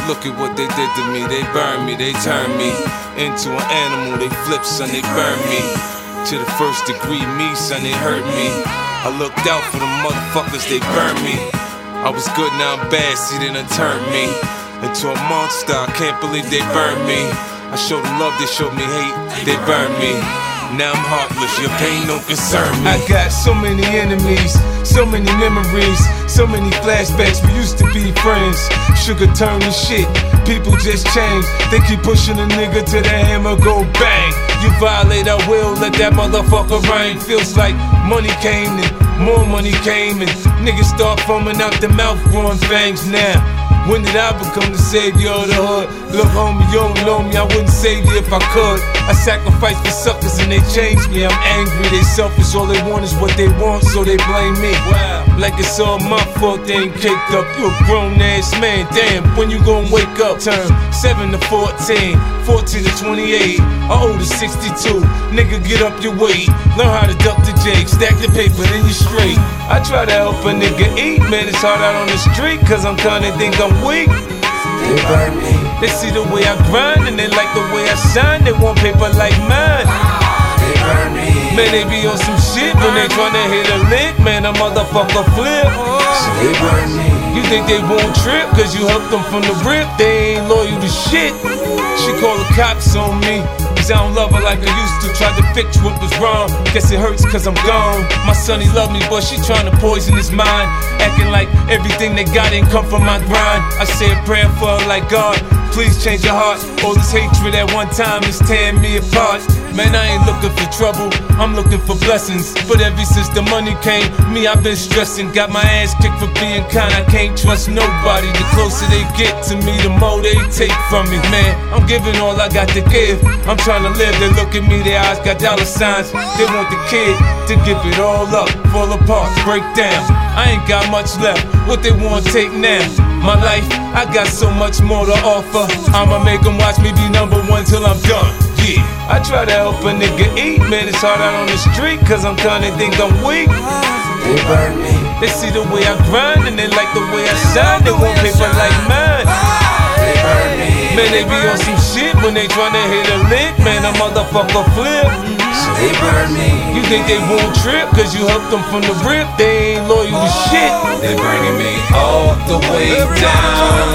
Look at what they did to me. They burned me, they turned me into an animal. They flipped, son, they burned me to the first degree. Me, son, they hurt me. I looked out for the motherfuckers, they burned me. I was good, now I'm bad, see, they done turned me into a monster. I can't believe they burned me. I showed them love, they showed me hate, they burned me. Now I'm heartless, your pain don't concern me. I got so many enemies, so many memories, so many flashbacks. We used to be friends, sugar turned to shit. People just change, they keep pushing a nigga till the hammer go bang. You violate, I will let that motherfucker rain. Feels like money came and more money came, and niggas start foaming out the mouth, growing fangs now. When did I become the savior of the hood? Look, homie, you don't know me, I wouldn't save you if I could. I sacrifice for suckers and they change me. I'm angry, they selfish, all they want is what they want, so they blame me. Wow. Like it's all my fault, they ain't caked up. You a grown ass man, damn, when you gon' wake up? Turn 7 to 14, 14 to 28, I owe to 62. Nigga, get up your weight, learn how to duck the jake, stack the paper, then you straight. I try to help a nigga eat, man, it's hard out on the street, cause I'm kinda think I'm weak. They burn me. They see the way I grind and they like the way I shine. They want paper like mine. They burn me. Man, they be on some shit when they tryna hit a lick. Man, a motherfucker flip. So they burn me. You think they won't trip cause you helped them from the rip? They ain't loyal to shit. She call the cops on me cause I don't love her like I used to. Tried to fix what was wrong, guess it hurts cause I'm gone. My son, he love me, but she tryna poison his mind, acting like everything they got ain't come from my grind. I say a prayer for her like, God, please change your heart. All this hatred at one time is tearing me apart. Man, I ain't looking for trouble, I'm looking for blessings. But ever since the money came, me, I've been stressing. Got my ass kicked for being kind, I can't trust nobody. The closer they get to me, the more they take from me. Man, I'm giving all I got to give, I'm trying to live. They look at me, their eyes got dollar signs. They want the kid to give it all up, fall apart, break down. I ain't got much left, what they want take now. My life, I got so much more to offer. I'ma make them watch me be number one till I'm done. Yeah, I try to help a nigga eat, man, it's hard out on the street cause I'm kinda think I'm weak. They burn me. They see the way I grind and they like the way I shine. They want paper like mine. They burn me. Man, they be on some shit when they tryna hit a lick. Man, a motherfucker flip. So they burn me. You think they won't trip cause you helped them from the rip? They ain't loyal to shit. They bringing me all the way down.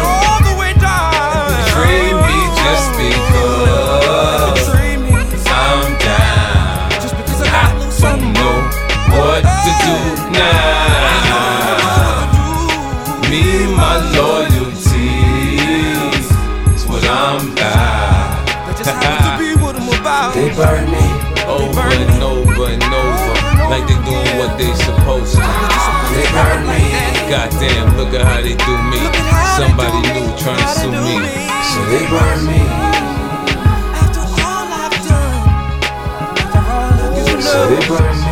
Betray me just because I'm down. I don't know what to do now. Me, my loyalty is what I'm about. They burn me Over and over and over, like they doing what they supposed to. They burn me. Goddamn, look at how they do me. Somebody new trying to sue me. So they burn me. So they burn me.